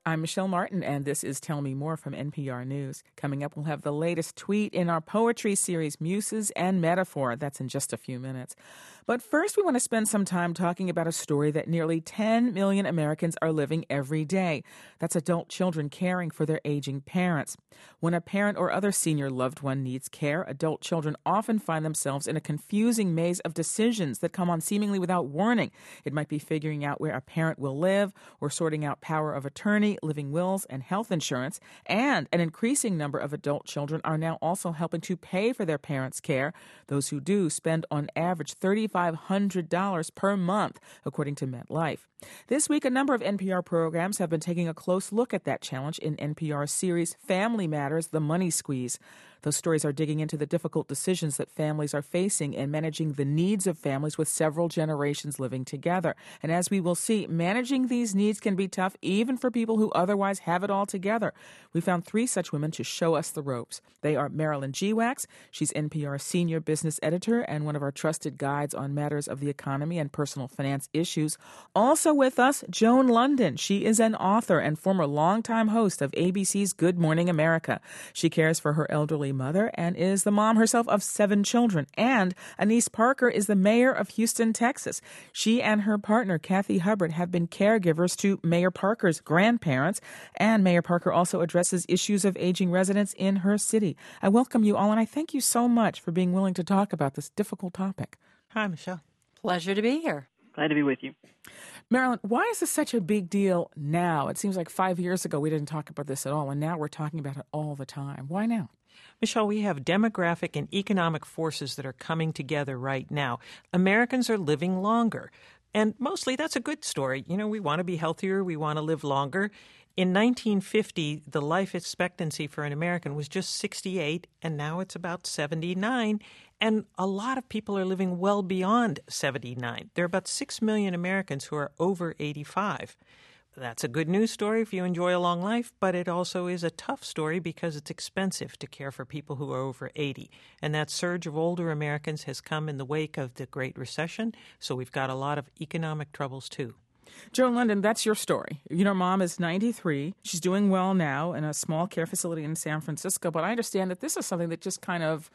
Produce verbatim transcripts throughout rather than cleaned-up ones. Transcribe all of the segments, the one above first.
I'm Michelle Martin, and this is Tell Me More from N P R News. Coming up, we'll have the latest tweet in our poetry series, Muses and Metaphor. That's in just a few minutes. But first, we want to spend some time talking about a story that nearly ten million Americans are living every day. That's adult children caring for their aging parents. When a parent or other senior loved one needs care, adult children often find themselves in a confusing maze of decisions that come on seemingly without warning. It might be figuring out where a parent will live, or sorting out power of attorney, living wills, and health insurance. And an increasing number of adult children are now also helping to pay for their parents' care. Those who do spend on average three thousand five hundred dollars per month, according to MetLife. This week, a number of N P R programs have been taking a close look at that challenge in N P R's series Family Matters, The Money Squeeze. Those stories are digging into the difficult decisions that families are facing in managing the needs of families with several generations living together. And as we will see, managing these needs can be tough even for people who otherwise have it all together. We found three such women to show us the ropes. They are Marilyn Geewax. She's N P R's senior business editor and one of our trusted guides on matters of the economy and personal finance issues. Also with us, Joan London. She is an author and former longtime host of A B C's Good Morning America. She cares for her elderly mother and is the mom herself of seven children. And Anise Parker is the mayor of Houston, Texas. She and her partner, Kathy Hubbard, have been caregivers to Mayor Parker's grandparents, and Mayor Parker also addresses issues of aging residents in her city. I welcome you all, and I thank you so much for being willing to talk about this difficult topic. Hi, Michelle. Pleasure to be here. Glad to be with you. Marilyn, why is this such a big deal now? It seems like five years ago we didn't talk about this at all, and now we're talking about it all the time. Why now? Michelle, we have demographic and economic forces that are coming together right now. Americans are living longer, and mostly that's a good story. You know, we want to be healthier, we want to live longer. In nineteen fifty, the life expectancy for an American was just sixty-eight, and now it's about seventy-nine. And a lot of people are living well beyond seventy-nine. There are about six million Americans who are over eighty-five. That's a good news story if you enjoy a long life, but it also is a tough story because it's expensive to care for people who are over eighty. And that surge of older Americans has come in the wake of the Great Recession, so we've got a lot of economic troubles too. Joan London, that's your story. You know, mom is ninety-three. She's doing well now in a small care facility in San Francisco, but I understand that this is something that just kind of,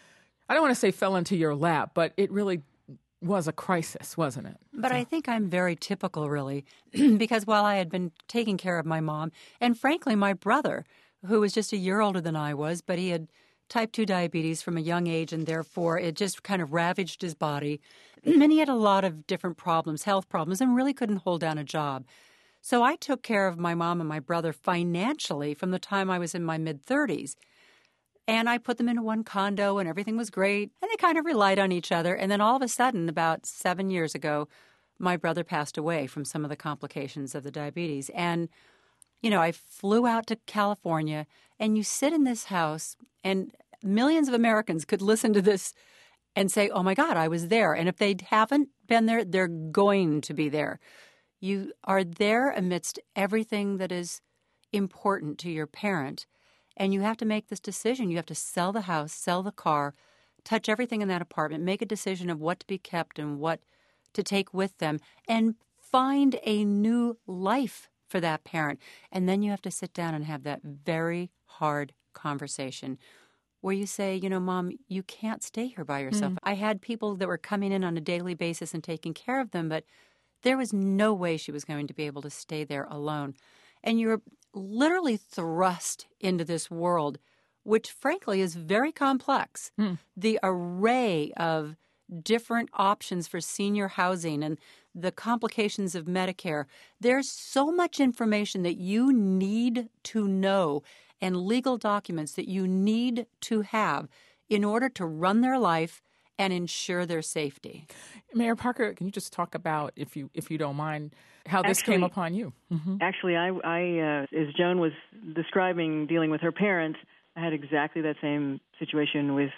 I don't want to say fell into your lap, but it really was a crisis, wasn't it? But so. I think I'm very typical, really, because while I had been taking care of my mom, and frankly, my brother, who was just a year older than I was, but he had type two diabetes from a young age, and therefore it just kind of ravaged his body. And he had a lot of different problems, health problems, and really couldn't hold down a job. So I took care of my mom and my brother financially from the time I was in my mid-thirties. And I put them into one condo, and everything was great. And they kind of relied on each other. And then all of a sudden, about seven years ago, my brother passed away from some of the complications of the diabetes. And, you know, I flew out to California, and you sit in this house, and millions of Americans could listen to this and say, oh, my God, I was there. And if they haven't been there, they're going to be there. You are there amidst everything that is important to your parent. And you have to make this decision. You have to sell the house, sell the car, touch everything in that apartment, make a decision of what to be kept and what to take with them, and find a new life for that parent. And then you have to sit down and have that very hard conversation where you say, you know, Mom, you can't stay here by yourself. Mm. I had people that were coming in on a daily basis and taking care of them, but there was no way she was going to be able to stay there alone. And you're literally thrust into this world, which frankly is very complex. Mm. The array of different options for senior housing and the complications of Medicare. There's so much information that you need to know and legal documents that you need to have in order to run their life and ensure their safety. Mayor Parker, can you just talk about, if you if you don't mind, how this actually, came upon you? Mm-hmm. Actually, I, I uh, as Joan was describing dealing with her parents, I had exactly that same situation with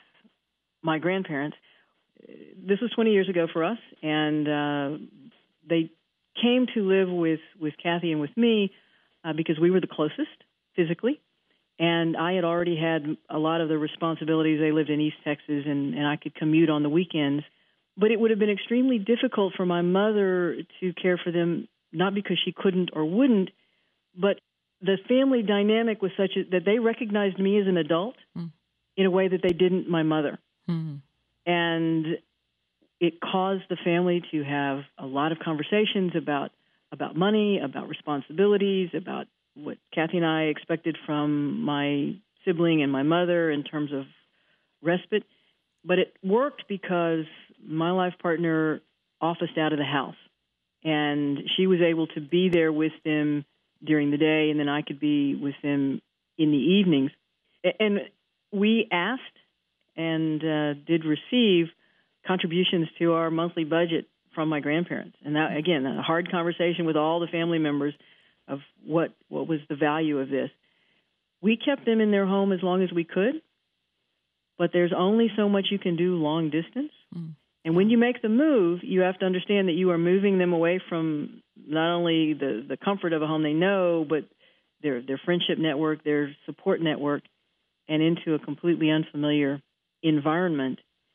my grandparents. This was twenty years ago for us, and uh, they came to live with, with Kathy and with me uh, because we were the closest physically. And I had already had a lot of the responsibilities. They lived in East Texas, and, and I could commute on the weekends. But it would have been extremely difficult for my mother to care for them, not because she couldn't or wouldn't, but the family dynamic was such a, that they recognized me as an adult mm. in a way that they didn't my mother. Mm. And it caused the family to have a lot of conversations about about money, about responsibilities, about what Kathy and I expected from my sibling and my mother in terms of respite. But it worked because my life partner officed out of the house, and she was able to be there with them during the day, and then I could be with them in the evenings. And we asked and uh, did receive contributions to our monthly budget from my grandparents. And that, again, a hard conversation with all the family members of what, what was the value of this. We kept them in their home as long as we could, but there's only so much you can do long distance. Mm. And when you make the move, you have to understand that you are moving them away from not only the, the comfort of a home they know, but their their friendship network, their support network, and into a completely unfamiliar environment.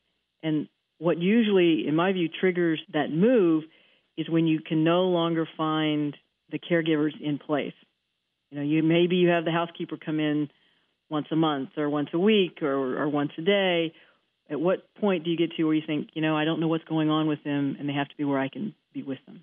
And what usually, in my view, triggers that move is when you can no longer find the caregivers in place. You know, you maybe you have the housekeeper come in once a month or once a week or, or once a day. At what point do you get to where you think, you know, I don't know what's going on with them, and they have to be where I can be with them?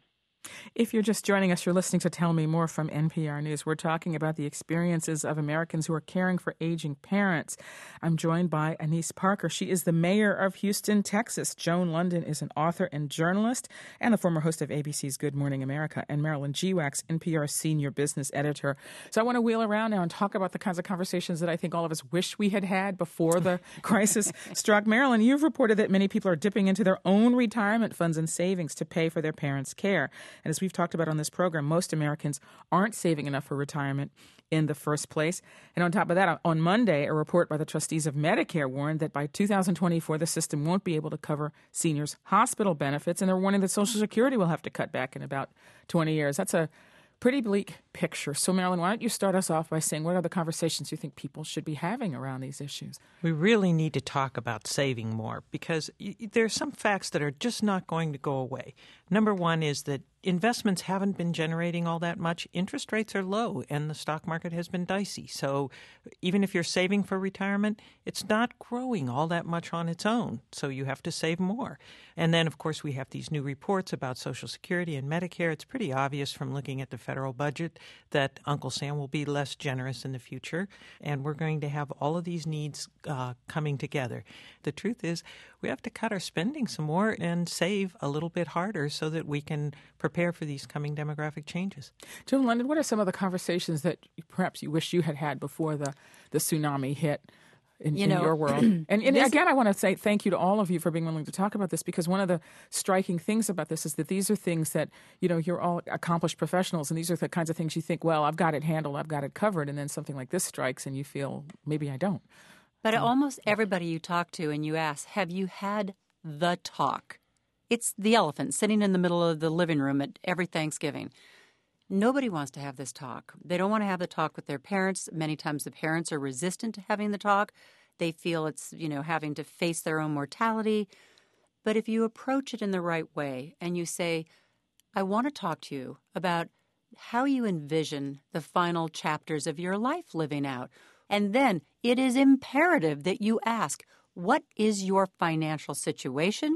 If you're just joining us, you're listening to Tell Me More from N P R News. We're talking about the experiences of Americans who are caring for aging parents. I'm joined by Annise Parker. She is the mayor of Houston, Texas. Joan Lunden is an author and journalist and the former host of A B C's Good Morning America. And Marilyn Geewax, N P R's senior business editor. So I want to wheel around now and talk about the kinds of conversations that I think all of us wish we had had before the crisis struck. Marilyn, you've reported that many people are dipping into their own retirement funds and savings to pay for their parents' care. And as we've talked about on this program, most Americans aren't saving enough for retirement in the first place. And on top of that, on Monday, a report by the trustees of Medicare warned that by two thousand twenty-four, the system won't be able to cover seniors' hospital benefits, and they're warning that Social Security will have to cut back in about twenty years. That's a pretty bleak picture. So, Marilyn, why don't you start us off by saying what are the conversations you think people should be having around these issues? We really need to talk about saving more because y- there are some facts that are just not going to go away. Number one is that investments haven't been generating all that much. Interest rates are low, and the stock market has been dicey. So even if you're saving for retirement, it's not growing all that much on its own. So you have to save more. And then, of course, we have these new reports about Social Security and Medicare. It's pretty obvious from looking at the federal budget that Uncle Sam will be less generous in the future, and we're going to have all of these needs uh, coming together. The truth is we have to cut our spending some more and save a little bit harder so that we can prepare for these coming demographic changes. Joan Lunden, what are some of the conversations that perhaps you wish you had had before the, the tsunami hit in, you in know, your world? And, and this, again, I want to say thank you to all of you for being willing to talk about this, because one of the striking things about this is that these are things that, you know, you're all accomplished professionals, and these are the kinds of things you think, well, I've got it handled, I've got it covered, and then something like this strikes and you feel, maybe I don't. But almost everybody you talk to and you ask, have you had the talk? It's the elephant sitting in the middle of the living room at every Thanksgiving. Nobody wants to have this talk. They don't want to have the talk with their parents. Many times the parents are resistant to having the talk. They feel it's, you know, having to face their own mortality. But if you approach it in the right way and you say, I want to talk to you about how you envision the final chapters of your life living out. And then it is imperative that you ask, what is your financial situation?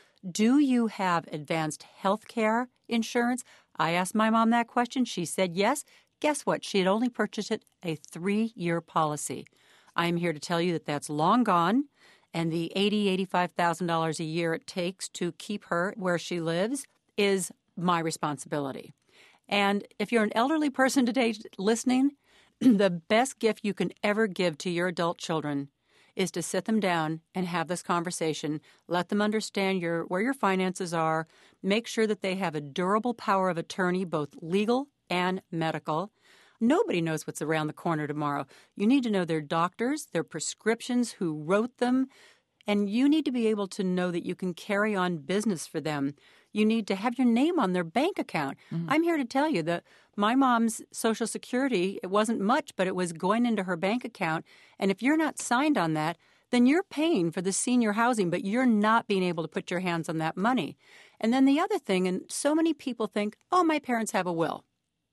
Do you have advanced health care insurance? I asked my mom that question. She said yes. Guess what? She had only purchased it a three-year policy. I'm here to tell you that that's long gone, and the eighty thousand dollars, eighty-five thousand dollars a year it takes to keep her where she lives is my responsibility. And if you're an elderly person today listening, the best gift you can ever give to your adult children is to sit them down and have this conversation, let them understand your where your finances are, make sure that they have a durable power of attorney, both legal and medical. Nobody knows what's around the corner tomorrow. You need to know their doctors, their prescriptions, who wrote them, and you need to be able to know that you can carry on business for them. You need to have your name on their bank account. Mm-hmm. I'm here to tell you that my mom's Social Security, it wasn't much, but it was going into her bank account. And if you're not signed on that, then you're paying for the senior housing, but you're not being able to put your hands on that money. And then the other thing, and so many people think, oh, my parents have a will.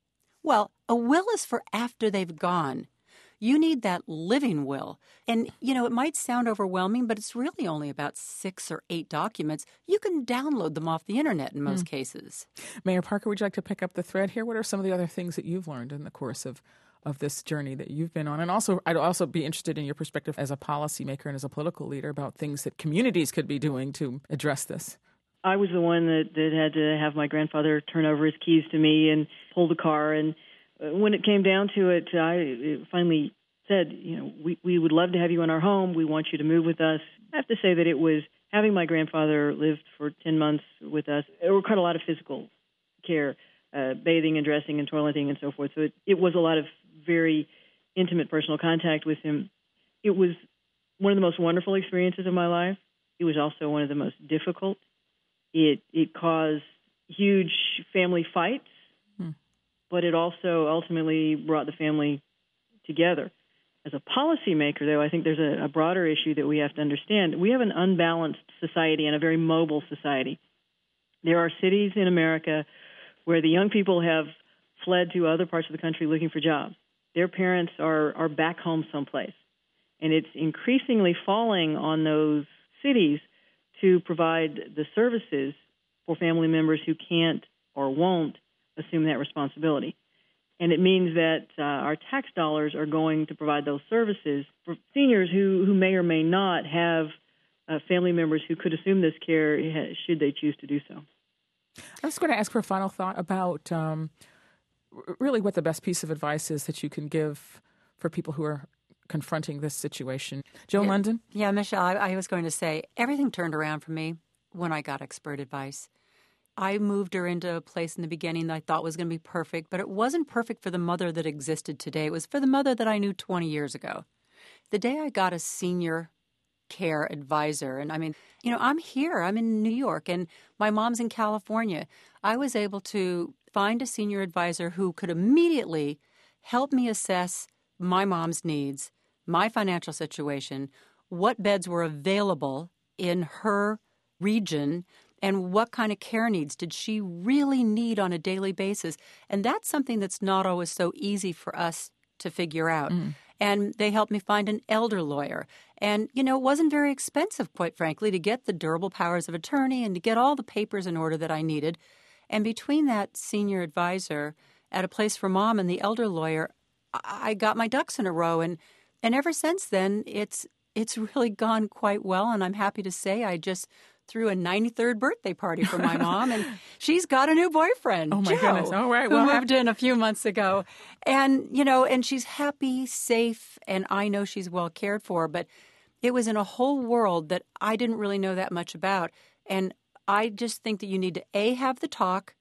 Well, a will is for after they've gone. You need that living will. And, you know, it might sound overwhelming, but it's really only about six or eight documents. You can download them off the internet in most mm. cases. Mayor Parker, would you like to pick up the thread here? What are some of the other things that you've learned in the course of, of this journey that you've been on? And also, I'd also be interested in your perspective as a policymaker and as a political leader about things that communities could be doing to address this. I was the one that, that had to have my grandfather turn over his keys to me and pull the car. And when it came down to it, I finally said, you know, we, we would love to have you in our home. We want you to move with us. I have to say that it was having my grandfather live for ten months with us. It required a lot of physical care, uh, bathing and dressing and toileting and so forth. So it, it was a lot of very intimate personal contact with him. It was one of the most wonderful experiences of my life. It was also one of the most difficult. It, it caused huge family fights. But it also ultimately brought the family together. As a policymaker, though, I think there's a, a broader issue that we have to understand. We have an unbalanced society and a very mobile society. There are cities in America where the young people have fled to other parts of the country looking for jobs. Their parents are, are back home someplace. And it's increasingly falling on those cities to provide the services for family members who can't or won't assume that responsibility. And it means that uh, our tax dollars are going to provide those services for seniors who, who may or may not have uh, family members who could assume this care should they choose to do so. I was going to ask for a final thought about um, really what the best piece of advice is that you can give for people who are confronting this situation. Joan yeah, London? Yeah, Michelle, I, I was going to say, everything turned around for me when I got expert advice. I moved her into a place in the beginning that I thought was going to be perfect, but it wasn't perfect for the mother that existed today. It was for the mother that I knew twenty years ago. The day I got a senior care advisor, and I mean, you know, I'm here, I'm in New York, and my mom's in California. I was able to find a senior advisor who could immediately help me assess my mom's needs, my financial situation, what beds were available in her region, and what kind of care needs did she really need on a daily basis. And that's something that's not always so easy for us to figure out. Mm. And they helped me find an elder lawyer. And, you know, it wasn't very expensive, quite frankly, to get the durable powers of attorney and to get all the papers in order that I needed. And between that senior advisor at a place for mom and the elder lawyer, I got my ducks in a row. And, and ever since then, it's it's really gone quite well. And I'm happy to say I just threw a ninety-third birthday party for my mom, and she's got a new boyfriend, oh my Joe, goodness! All right, who well, moved in a few months ago, and you know, and she's happy, safe, and I know she's well cared for. But it was in a whole world that I didn't really know that much about, and I just think that you need to A, have the talk,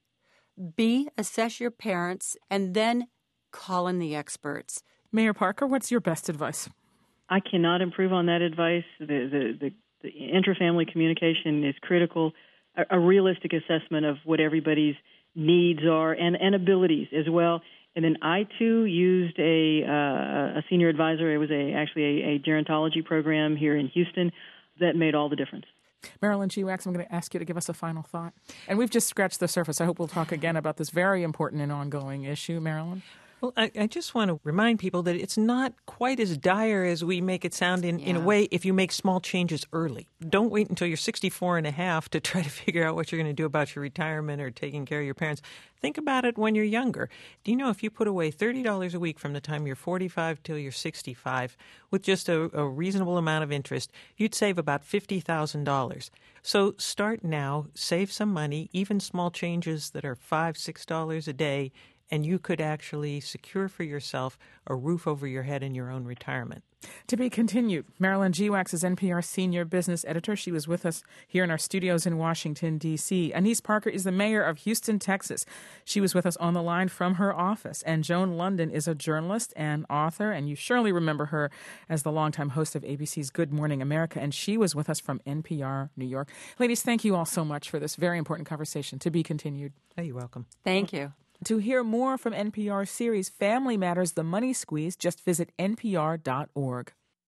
B, assess your parents, and then call in the experts. Mayor Parker, what's your best advice? I cannot improve on that advice. The the, the The intrafamily communication is critical, a, a realistic assessment of what everybody's needs are and, and abilities as well. And then I, too, used a, uh, a senior advisor. It was a actually a, a gerontology program here in Houston that made all the difference. Marilyn G. Wax, I'm going to ask you to give us a final thought. And we've just scratched the surface. I hope we'll talk again about this very important and ongoing issue. Marilyn? Well, I, I just want to remind people that it's not quite as dire as we make it sound in, yeah. in a way if you make small changes early. Don't wait until you're sixty-four and a half to try to figure out what you're going to do about your retirement or taking care of your parents. Think about it when you're younger. Do you know if you put away thirty dollars a week from the time you're forty-five till you're sixty-five with just a, a reasonable amount of interest, you'd save about fifty thousand dollars. So start now, save some money, even small changes that are five dollars, six dollars a day, and you could actually secure for yourself a roof over your head in your own retirement. To be continued. Marilyn G. Wax is N P R senior business editor. She was with us here in our studios in Washington, D C Anise Parker is the mayor of Houston, Texas. She was with us on the line from her office. And Joan London is a journalist and author, and you surely remember her as the longtime host of A B C's Good Morning America, and she was with us from N P R New York. Ladies, thank you all so much for this very important conversation. To be continued. Oh, you're welcome. Thank you. To hear more from N P R's series Family Matters, The Money Squeeze, just visit N P R dot org.